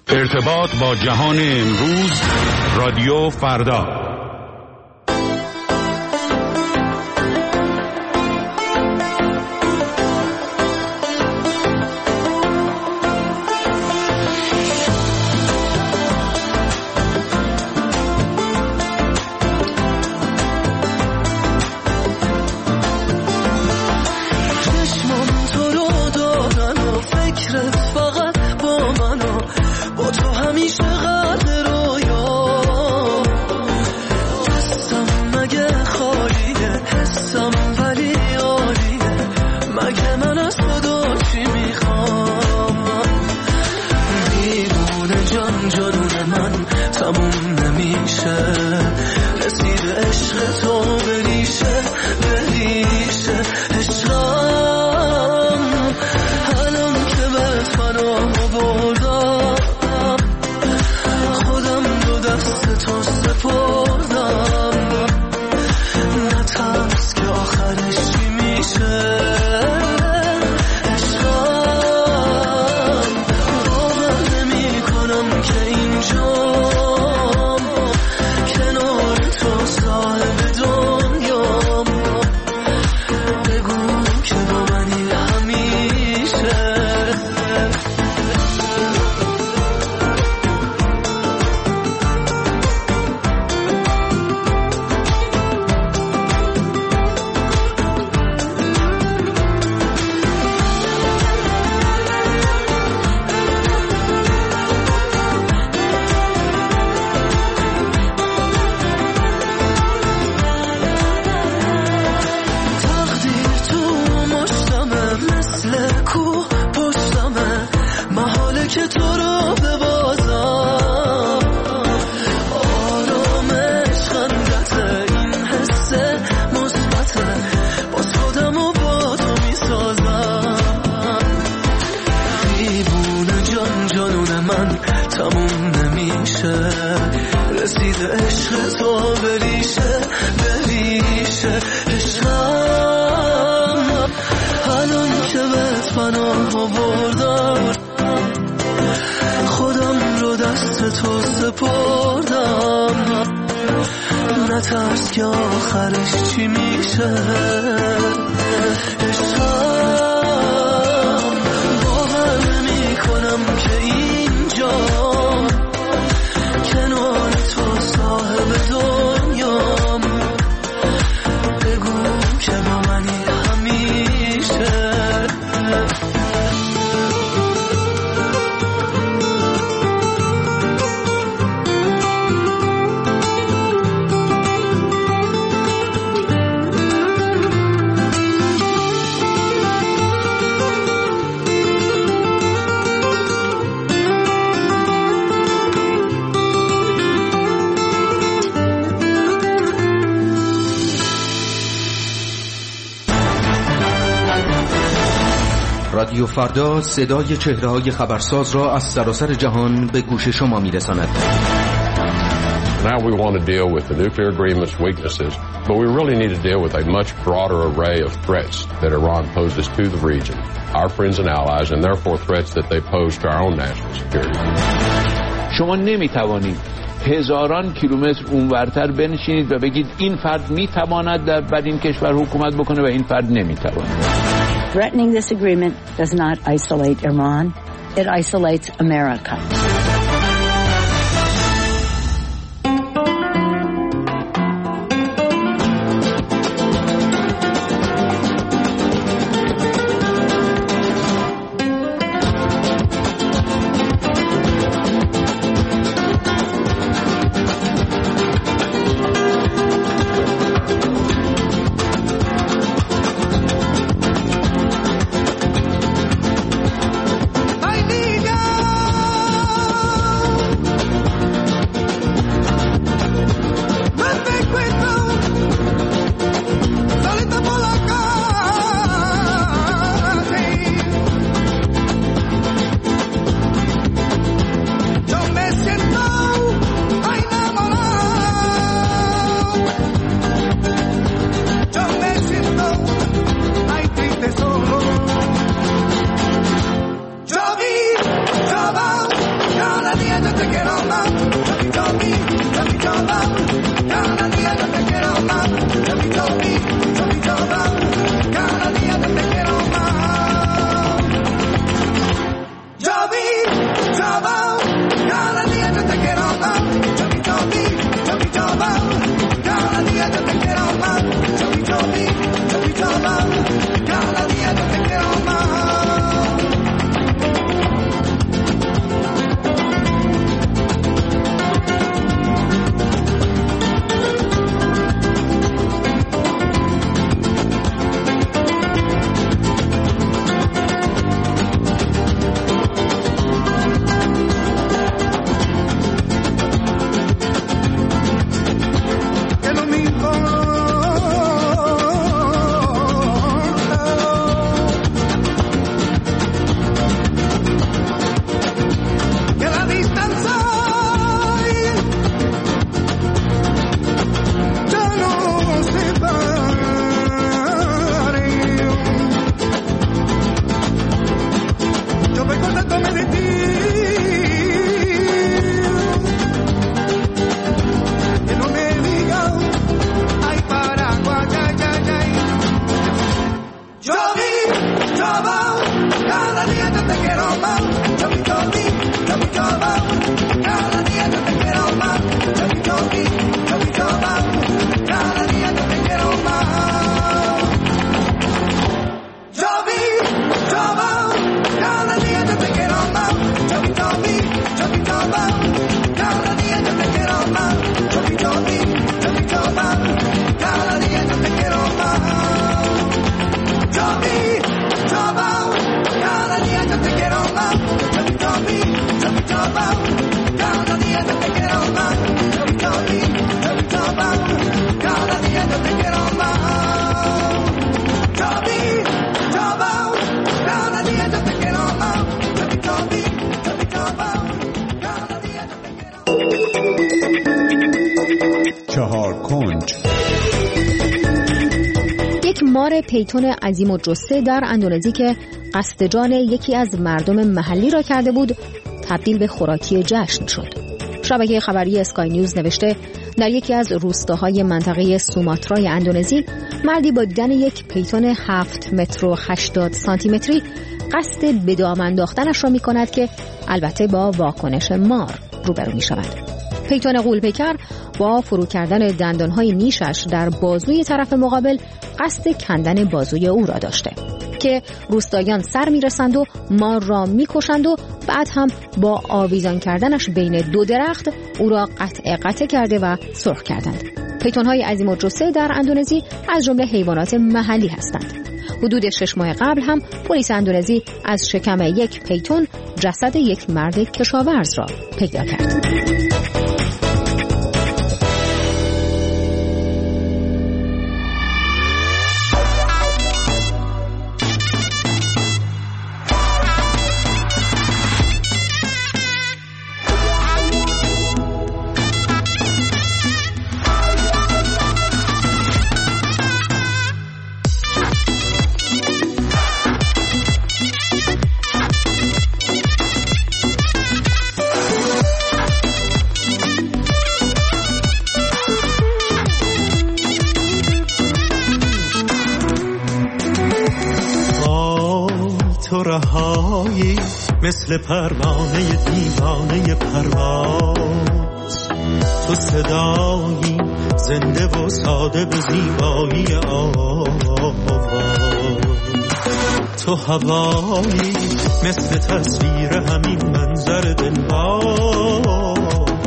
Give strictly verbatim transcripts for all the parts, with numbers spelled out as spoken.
ارتباط با جهان امروز، رادیو فردا. نترس که آخرش چی میشه. عشقم باور نمی کنم که اینجا کنار تو صاحب دنیام. بگو که با منی همیشه. رادیو فردا صدای چهره‌های خبرساز را از سراسر جهان به گوش شما می‌رساند. Now we want to deal with the nuclear agreement's weaknesses, but we really need to deal with a much broader array of threats that Iran poses to the region, our friends and allies, and therefore threats that they pose to our own national security. شما نمی‌توانید هزاران کیلومتر اونورتر بنشینید و بگید این فرد می‌تواند در بر این کشور حکومت بکنه و این فرد نمی‌تواند. Threatening this agreement does not isolate Iran. It isolates America. quiero más. Chubby chubby, chubby chubby, cada día yo te quiero más. Chubby chubby, chubby chubby, cada día yo te quiero más. Chubby chubby, cada día yo te quiero más. Chubby chubby, chubby chubby, cada día yo te quiero más. Chubby chubby, chubby chubby, cada día yo te quiero más. مار پیتون عظیم الجثه در اندونزی که قصد جان یکی از مردم محلی را کرده بود تبدیل به خوراکی جشن شد. شبکه خبری اسکای نیوز نوشته در یکی از روستاهای منطقه سوماترای اندونزی مردی با دیدن یک پیتون هفت متر و هشتاد سانتی متری قصد به دام انداختنش را می کند که البته با واکنش مار روبرو می شود. پیتون غول‌پیکر با فرو کردن دندانهای نیشش در بازوی طرف مقابل قصد کندن بازوی او را داشته که روستاییان سر میرسند و مار را میکشند و بعد هم با آویزان کردنش بین دو درخت او را قطع قطع کرده و سرخ کردند. پیتون‌های عظیم الجثه در اندونزی از جمله حیوانات محلی هستند. حدود شش ماه قبل هم پلیس اندونزی از شکم یک پیتون جسد یک مرد کشاورز را پیدا کرد. رهایی مثل پروانه دیوانه پرواز، تو صدایی زنده و ساده به زیبایی آواز، تو هوایی مثل تصویر همین منظر دلباز.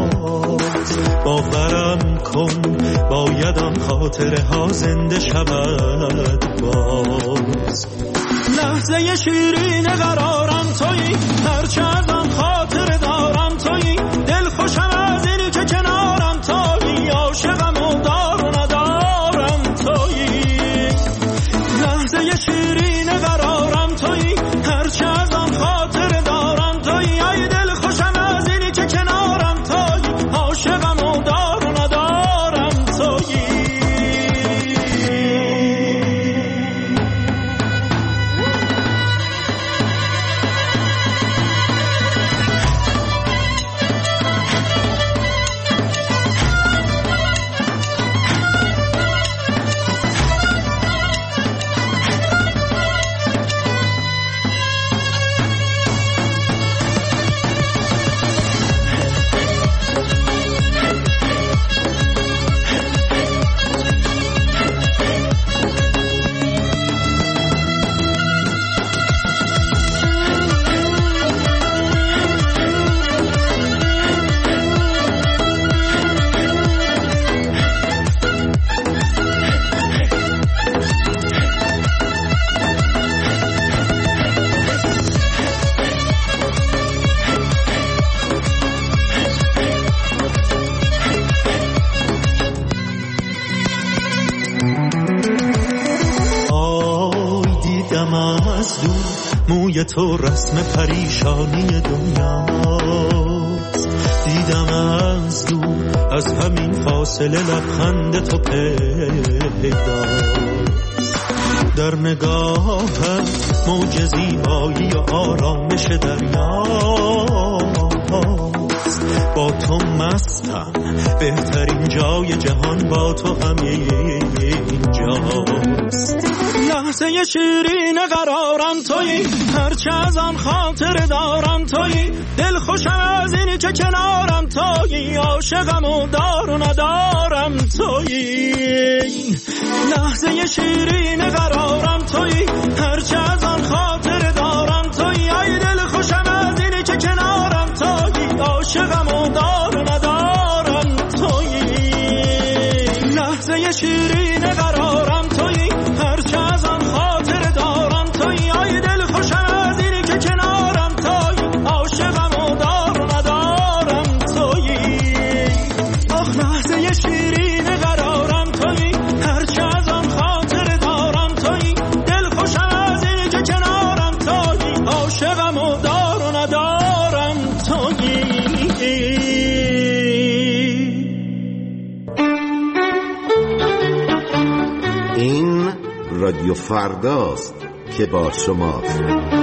باورم کن باید آن خاطره ها زنده شود باز. لحظه شیرین قرارم تویی، هرچه از آن خاطر دارم تویی، دل خوشم از اینی که کنارم تویی، عاشقم و دار و ندارم تویی. لحظه شیرین قرارم تویی، هرچه از آن خاطر دارم تویی، ای دل خوشم از اینی که کنارم تویی، عاشقم و دار و ندارم تویی. روی تو رسم پریشانی دنیاست. دیدم از دور از همین فاصله لبخند تو پیداست. در نگاهم موج زیبایی و آرامش دریاست. با تو مستم، بهترین جای جهان با تو همینجاست. لحظه شیرین قرارم تویی، هرچه از آن خاطر دارم تویی. دل خوشم از اینی که کنارم تویی، عاشقم و دار و ندارم تویی. لحظه شیرین قرارم تویی، هرچه از آن خاطر دارم تویی. ای دل خوشم از اینی که کنارم تویی، عاشقم و دار و ندارم تویی. لحظه شیرین قرارم تویی، هرچه از آن خاطر دارم تویی. ای دل خوشم از اینی که کنارم تویی، عاشقم و دار و ندارم تویی. آخ لحظه شیرین قرارم تویی، هرچه از آن خاطر دارم تویی. دل خوشم از اینی که کنارم تویی، عاشقم و دار و ندارم تویی. این رادیو فرداست که با شماست.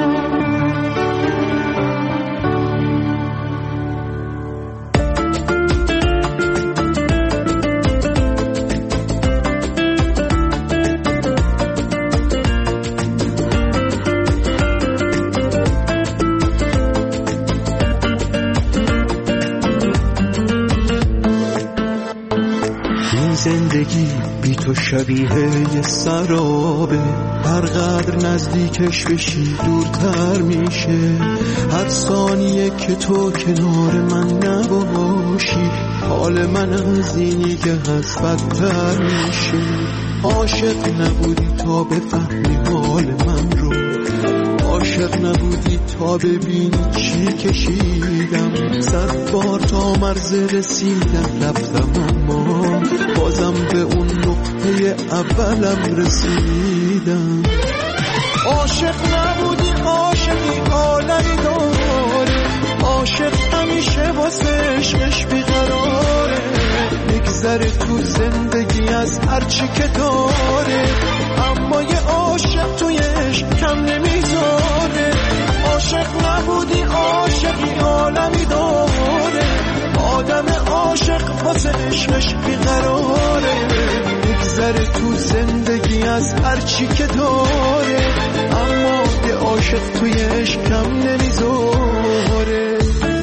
زندگی بی تو شبیه یه سرابه، هر قدر نزدیکش بشی دورتر میشه. هر ثانیه که تو کنار من نباشی، حال من از اینی که هست بدتر میشه. عاشق نبودی تا بفهمی حال من رو، عاشق نبودی تا ببینی چی کشیدم. صد بار تا مرز رسیدم رفتم، اما بازم به اون نقطه اولم رسیدم. عاشق نبودی عاشقی عالمی داره، عاشق همیشه واسه عشقش بیقراره. میگذره تو زندگی از هرچی که داره، اما یه عاشق توی عشق کم نمیذاره. عاشق نبودی عاشقی عالمی داره، آدم عاشق واسه عشقش بیقراره. میگذره تو زندگی از هرچی که داره، اما یه عاشق توی عشق کم نمیذاره.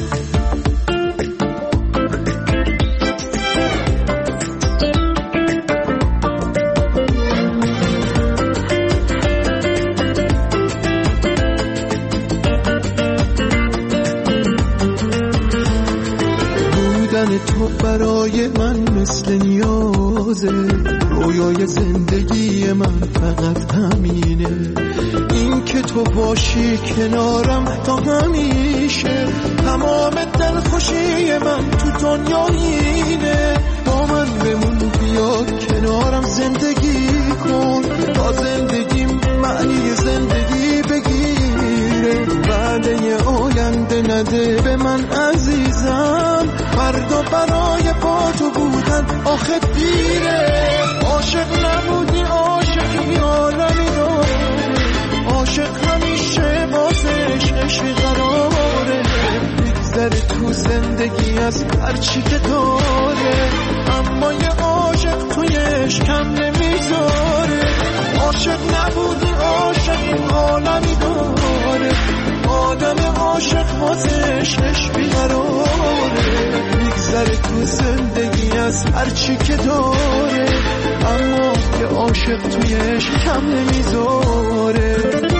تو برای من مثل نیازه، رویای زندگی من فقط همینه. این که تو باشی کنارم تا همیشه، تمام دلخوشی من تو دنیا اینه. با من بمون بیا کنارم زندگی کن، تا زندگیم معنی زندگی بگیره. وعده آینده نده به من عزیزم، فردا برای با تو بودن آخه دیره. عاشق نبودی عاشقی عالمی داره، عاشق همیشه واسه عشقش بیقراره. میگذره تو زندگی از هرچی که داره، اما یه عاشق توی عشق کم نمیذاره. عاشق نبودی عاشقی عالمی داره، آدم عاشق واسه عشقش بیقراره. میگذره تو زندگی از هرچی که داره، اما یه عاشق توی عشق کم نمیذاره.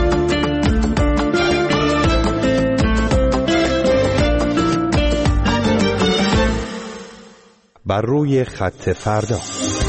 بر روی خط فردا.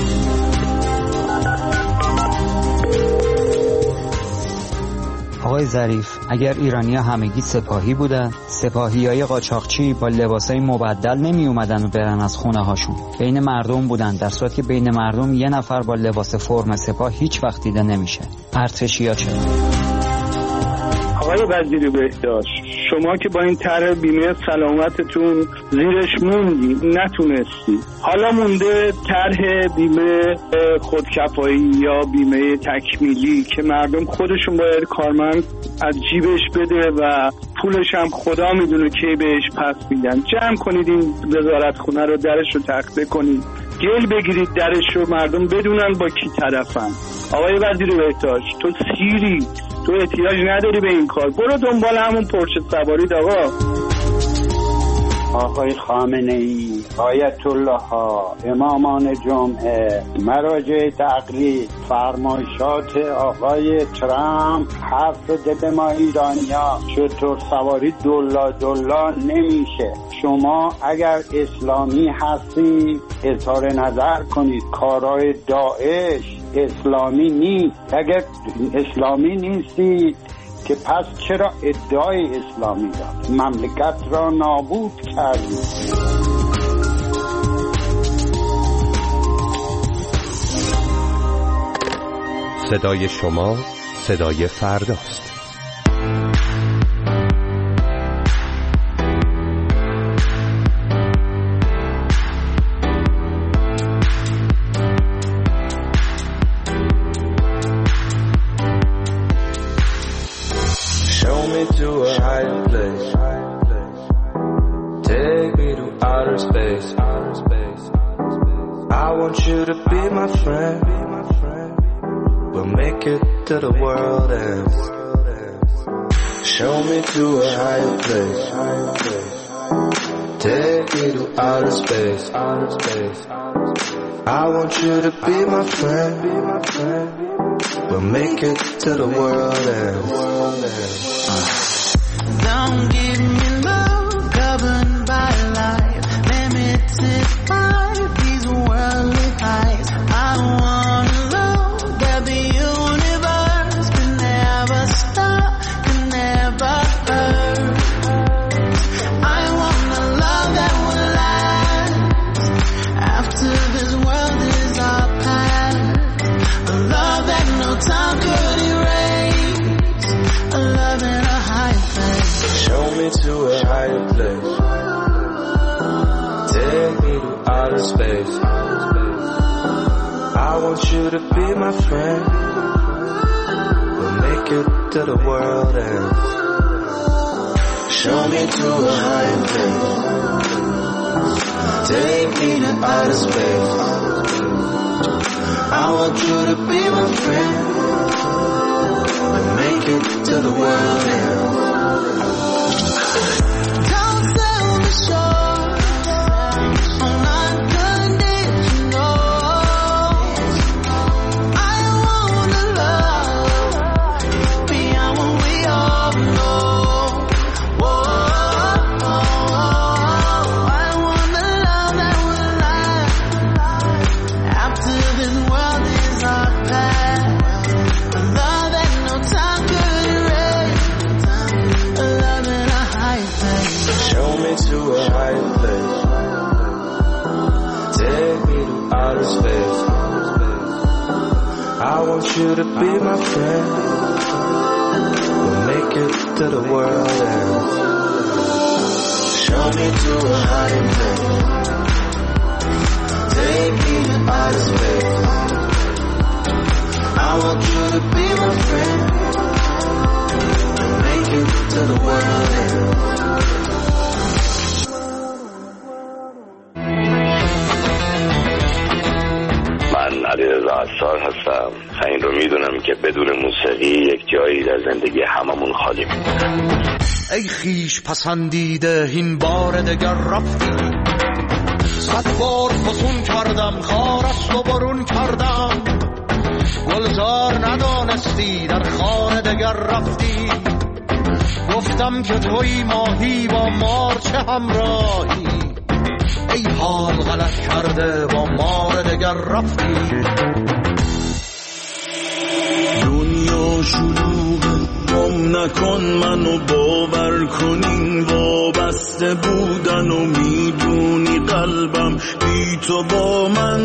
آقای ظریف، اگر ایرانی‌ها همگی سپاهی بودن، سپاهیای قاچاقچی با لباسای مبدل نمی اومدن و برن از خونه هاشون، بین مردم بودن، در صورتی که بین مردم یه نفر با لباس فرم سپاه هیچ وقت دیده نمیشه. ارتشیا چرا؟ آقای وزیر بهداشت، شما که با این طرح بیمه سلامتتون زیرش موندی، نتونستی، حالا مونده طرح بیمه خودکفایی یا بیمه تکمیلی که مردم خودشون باید کارمند از جیبش بده و پولش هم خدا میدونه کی بهش پس میدن. جمع کنید این وزارت خونه رو، درش رو تخته کنید، گل بگیرید درش رو، مردم بدونن با کی طرفن. آقای وزیر بهداشت، تو سیری، تو احتیاج نداری به این کار، برو دنبال همون پرچه سوارید. آقا آقای خامنه ای، آیت الله ها، امامان جمعه، مراجع تقلید، فرمایشات آقای ترامپ، حرف دل ما ایرانیا، چطور سواری دلا دلا نمیشه. شما اگر اسلامی هستی اظهار نظر کنید، کارهای داعش اسلامی نیست. اگر اسلامی نیستی که پس چرا ادعای اسلامی داد؟ مملکت را نابود کردید. صدای شما صدای فرداست. To a higher place, take me to outer space. I want you to be my friend. We'll make it to the world ends. Show me to a higher place, take me to outer space. I want you to be my friend. We'll make it to the world ends. Don't give me love governed by life, limited by these worldly highs. I want love that the universe can never stop, can never hurt. I want a love that will last after this world is our past, a love that no time could erase, a love in a high place. Show me to a higher place, take me to outer space. I want you to be my friend. We'll make it to the world ends. Show me to a higher place, take me to outer space. I want you to be my friend. We'll make it to the world ends. Don't sell me short on unconditional. I wanna love beyond what we all know. Whoa, I want the love that will last after this world is our past, a love that no time could erase, a love in a high place. Show me to a higher place, take me to outer space. I want you to be my friend. We'll make it to the world ends. Show me to a higher place, take me to outer space. I want you to be my friend. We'll make it to the world ends. من علیرضا عصار هستم. این رو میدونم که بدون موسیقی یک جایی در زندگی هممون خالی میمونه. ای خیش پسندیده این بار دگر رفتی، صد بار فسون کردم خارست و برون کردم، گلزار ندانستی در خانه دگر رفتی، گفتم که توی ماهی با مار چه همراهی، ای حال غلط کرده با مار دگر رفتی. دنیا شلوغه گم نکن منو باور کنین، وابسته بودن و میدونی قلبم بی تو با من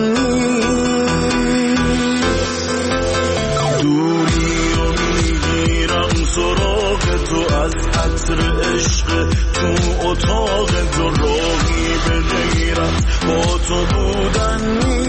نیست، دوری و میگیرم سراغ تو از عطر عشق تو اتاق تو راهی به غیرت با تو بودن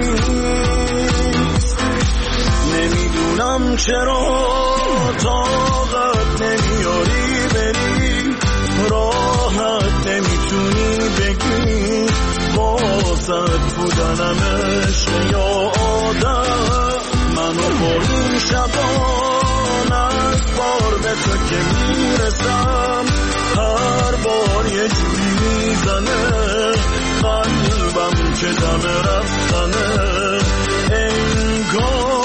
نیست. نمیدونم چرا طاقت نمیاری بری، راحت نمیتونی بگی واسط بودنم عشق یا آدم. منو با این شبان از بار به تو که میرسم هر بار یه جوری میزنه قلبم که دم رفتنه انگار.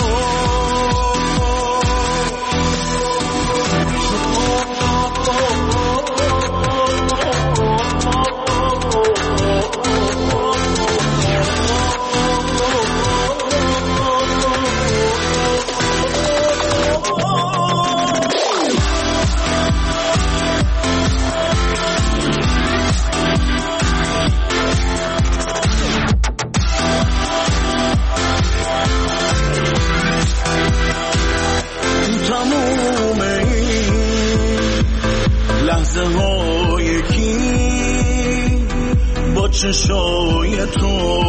چشای تو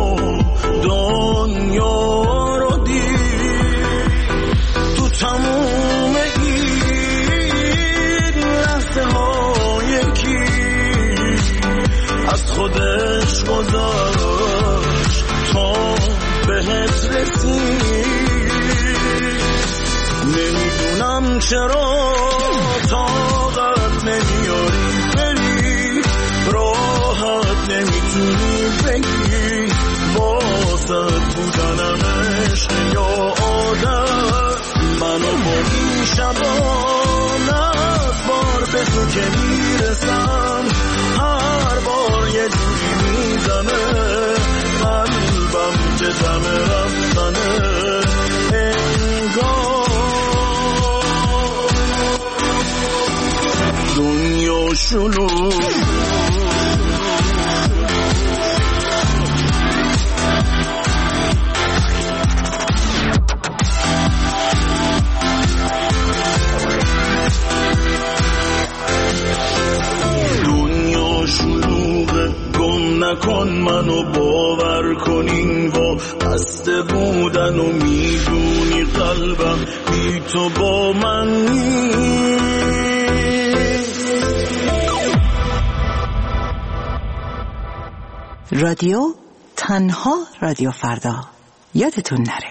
دنیا رو دید، تو تموم این لحظه ها یکی از خودش گذاشت تا بهت رسید. نمیدونم چرا طاقت نمیاری بری، راحت نمیتونی بگی واسط بودنم عشق یا آدم. منو با این شبان از بار به تو که میرسم هر بار یه جوری میزنه قلبم که دم رفتنه انگار. دنیا شلوغ نکن، منو باور کنین و بسته بودن و میدونی قلبم بی تو با من نیست. رادیو تنها رادیو فردا، یادتون نره.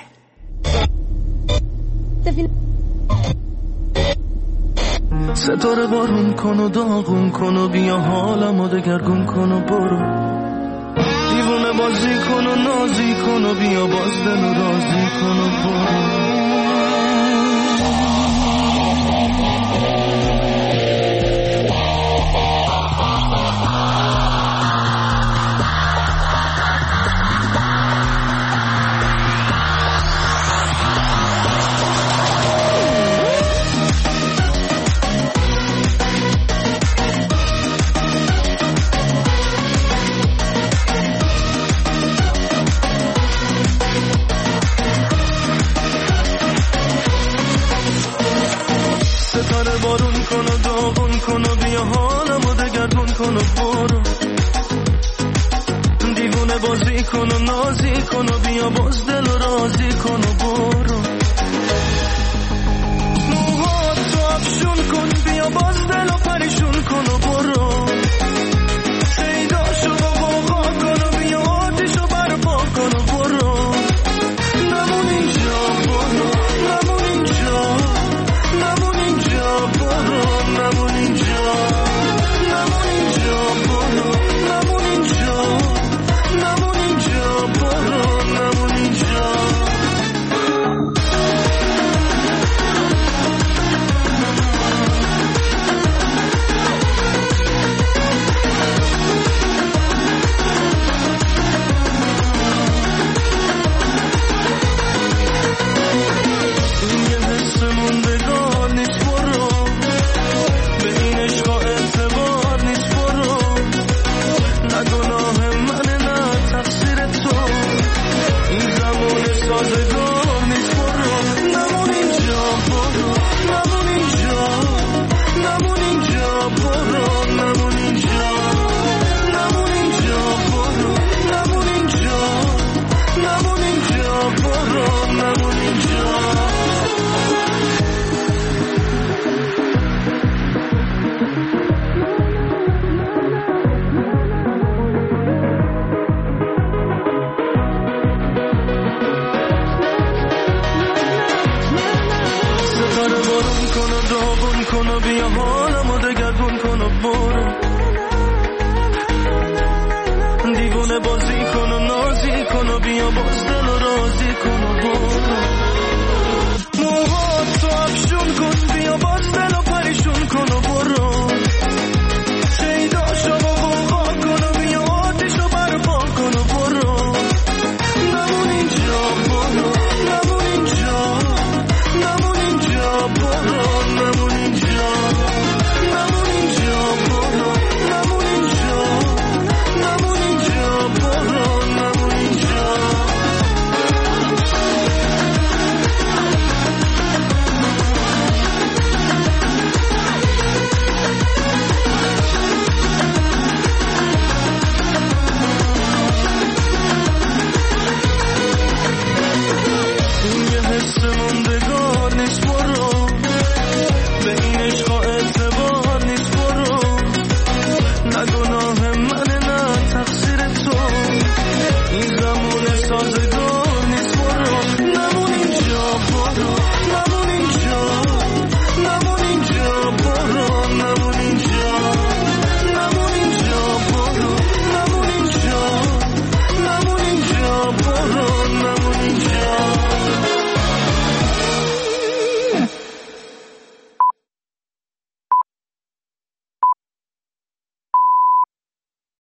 ستاره بارون کن و داغون کن و بیا حالمو دگرگون کن و برو، دیوونه بازی کن و نازی کن و بیا باز دل و رازی کن و برو. بازی کن و نازی کن و بیا باز دل و رازی کن و برو. موهات تو افشون کن بیا باز دل و پریشون کن و